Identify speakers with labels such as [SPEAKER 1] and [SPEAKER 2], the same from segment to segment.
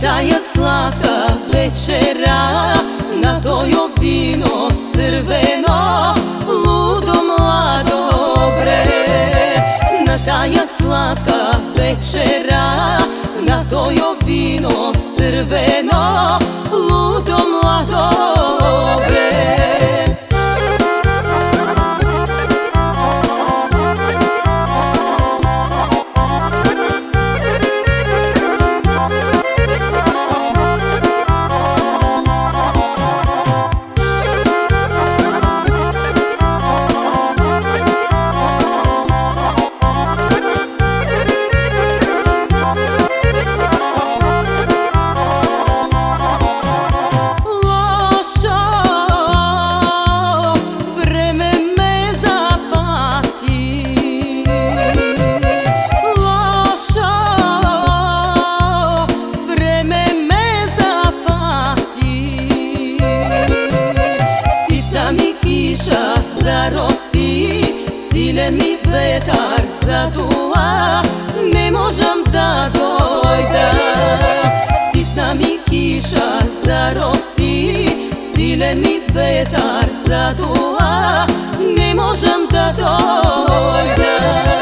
[SPEAKER 1] Taya slatka večera, nadojo vino crveno, ludo mlado bre. Na taja slatka večera, nadojo vino crveno, ludo mlado bre. Zarosi, silen mi vetar zadua, ne možem da dojdem. Sitna mi kiša zarosi, silen mi vetar zadua, ne možem da dojdem.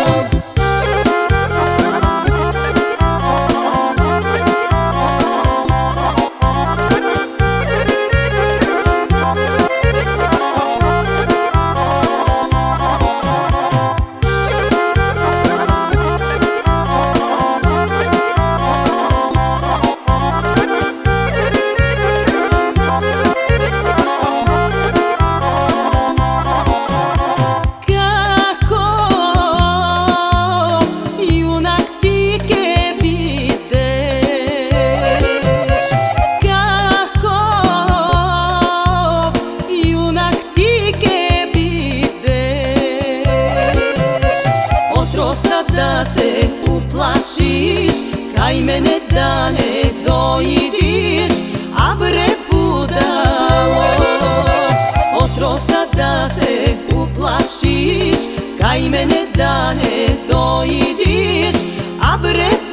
[SPEAKER 1] Da se uplašiš, kaj mene da ne dojidiš, a bre budalo. Otrosa da se uplašiš, kaj mene da ne dojidiš, a bre